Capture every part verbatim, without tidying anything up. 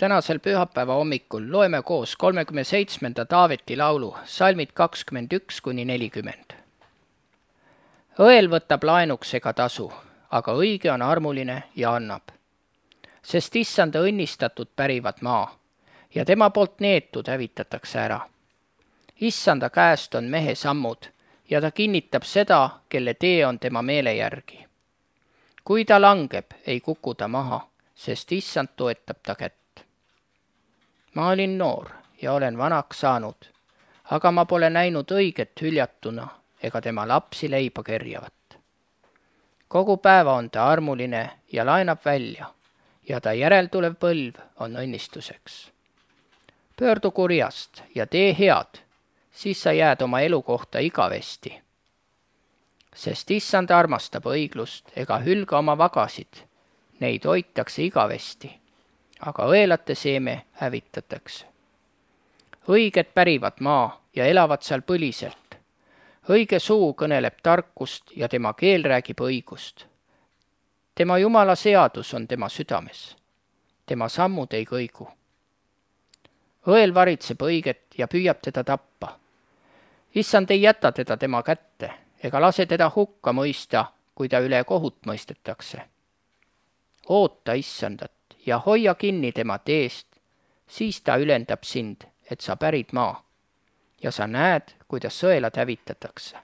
Tänasel pühapäeva hommikul loeme koos kolmekümne seitsmenda Taaveti laulu, salmid kakskümmend üks kuni nelikümmend. Õel võtab laenuks ega tasu, aga õige on armuline ja annab. Sest issanda õnnistatud pärivad maa ja tema poolt neetud hävitatakse ära. Issanda käest on mehe sammud ja ta kinnitab seda, kelle tee on tema meele järgi. Kui ta langeb, ei kuku ta maha, sest issand toetab ta kätt. Ma olin noor ja olen vanaks saanud, aga ma pole näinud õiget hüljatuna ega tema lapsi leiba kerjavat. Kogu päeva on ta armuline ja laenab välja ja ta järeltulev põlv on õnnistuseks. Pöördu kurjast ja tee head, siis sa jääd oma elukohta igavesti. Sest issand armastab õiglust ega hülga oma vagasid, neid hoitakse igavesti, aga õelate seeme hävitatakse. Õiged pärivad maa ja elavad seal põliselt. Õige suu kõneleb tarkust ja tema keel räägib õigust. Tema Jumala seadus on tema südames. Tema sammud ei kõigu. Õel varitseb õiget ja püüab teda tappa. Issand ei jäta teda tema kätte ega lase teda hukka mõista, kui ta üle kohut mõistetakse. Oota issandat ja hoia kinni tema teest, siis ta ülendab sind, et sa pärid maa ja sa näed, kuidas sõelad hävitatakse.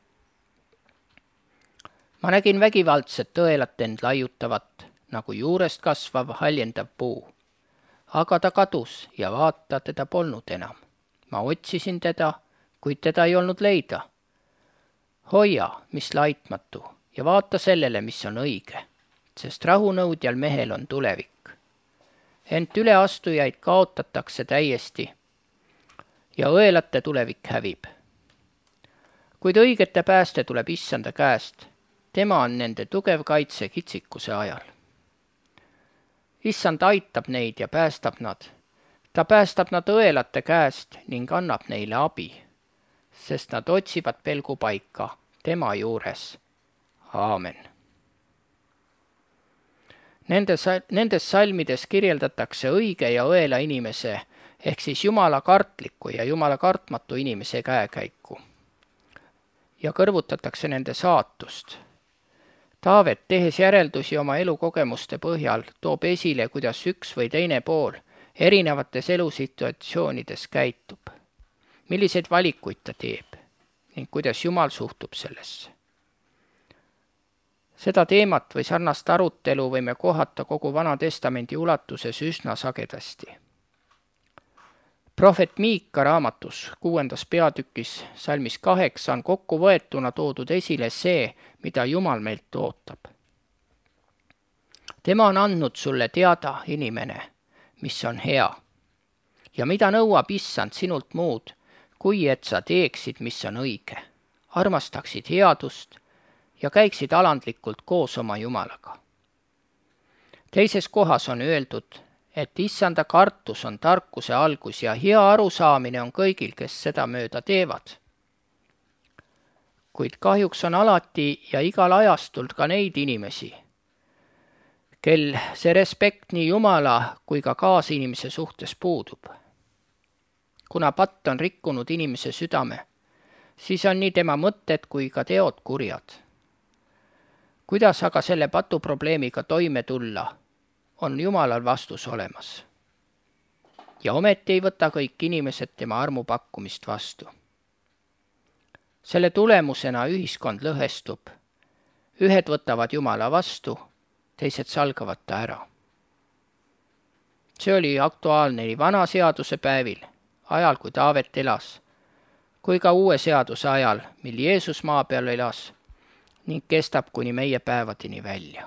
Ma nägin vägivaldset õelat end laiutavat, nagu juurest kasvav haljendav puu. Aga ta kadus ja vaata, teda polnud enam. Ma otsisin teda, kuid teda ei olnud leida. Hoia, mis laitmatu, ja vaata sellele, mis on õige, sest rahunõudjal mehel on tulevik. Ent üleastujaid kaotatakse täiesti ja õelate tulevik hävib. Kuid õigete pääste tuleb issanda käest, tema on nende tugev kaitse kitsikuse ajal. Issand aitab neid ja päästab nad. Ta päästab nad õelate käest ning annab neile abi, sest nad otsivad pelgupaika tema juures. Aamen. Nendes, nendes salmides kirjeldatakse õige ja õela inimese, ehk siis Jumala kartliku ja Jumala kartmatu inimese käekäiku. Ja kõrvutatakse nende saatust. Taavet, tehes järeldusi oma elukogemuste põhjal, toob esile, kuidas üks või teine pool erinevates elusituatsioonides käitub, milliseid valikuid ta teeb ning kuidas Jumal suhtub sellesse. Seda teemat või sarnast arutelu võime kohata kogu Vana Testamendi ulatuses üsna sagedasti. Prohvet Miika raamatus kuuendas peatükis salmis kaheksa on kokkuvõetuna toodud esile see, mida Jumal meilt ootab. Tema on andnud sulle teada, inimene, mis on hea. Ja mida nõuab issand sinult muud, kui et sa teeksid, mis on õige, armastaksid headust ja käiksid alandlikult koos oma Jumalaga. Teises kohas on öeldud, et issanda kartus on tarkuse algus ja hea arusaamine on kõigil, kes seda mööda teevad. Kuid kahjuks on alati ja igal ajastul ka neid inimesi, kel see respekt nii Jumala kui ka kaasinimese suhtes puudub. Kuna patt on rikkunud inimese südame, siis on nii tema mõtted kui ka teod kurjad. Kuidas aga selle patuprobleemiga toime tulla, on Jumalal vastus olemas. Ja ometi ei võta kõik inimesed tema armu pakkumist vastu. Selle tulemusena ühiskond lõhestub. Ühed võtavad Jumala vastu, teised salgavad ta ära. See oli aktuaalne nii vana seaduse päevil, ajal kui Taavet elas, kui ka uue seaduse ajal, mil Jeesus maa peal elas ning kestab kuni meie päevadeni välja.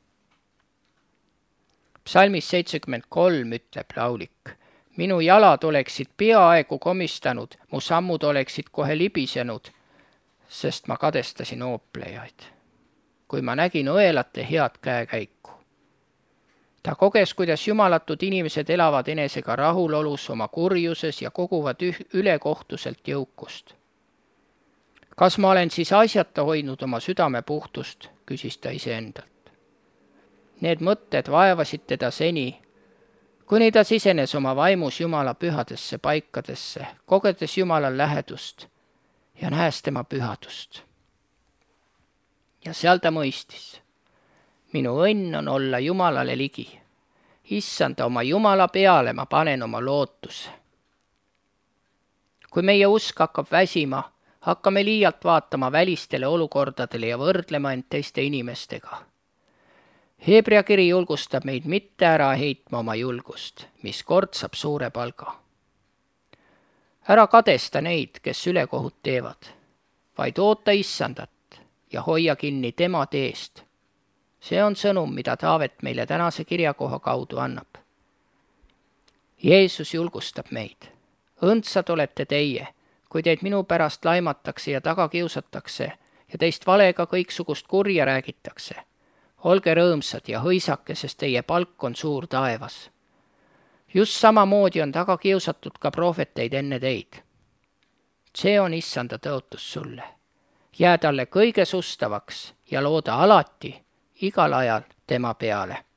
Psalmis seitsekümmend kolm ütleb laulik, minu jalad oleksid peaaegu komistanud, mu sammud oleksid kohe libisenud, sest ma kadestasin ooplejaid, kui ma nägin õelate head käekäiku. Ta koges, kuidas jumalatud inimesed elavad enesega rahulolus oma kurjuses ja koguvad üh- ülekohtuselt jõukust. Kas ma olen siis asjata hoidnud oma südame puhtust, küsis ta iseendalt. Need mõtted vaevasid teda seni, kuni ta sisenes oma vaimus Jumala pühadesse paikadesse, kogedes Jumala lähedust ja nähes tema pühadust. Ja seal ta mõistis, minu õnn on olla Jumalale ligi. Issanda, oma Jumala peale ma panen oma lootuse. Kui meie usk hakkab väsima, hakkame liialt vaatama välistele olukordadele ja võrdlema end teiste inimestega. Hebrea kiri julgustab meid mitte ära heitma oma julgust, mis kord saab suure palga. Ära kadesta neid, kes ülekohut teevad, vaid oota Issandat ja hoia kinni tema teest. See on sõnum, mida Taavet meile tänase kirjakoha kaudu annab. Jeesus julgustab meid. Õndsad olete teie, kui teid minu pärast laimatakse ja taga kiusatakse ja teist valega kõiksugust kurja räägitakse. Olge rõõmsad ja hõisake, sest teie palk on suur taevas. Just samamoodi on taga kiusatud ka prohveteid enne teid. See on Issanda tõotus sulle. Jää talle kõige sustavaks ja looda alati, igal ajal tema peale.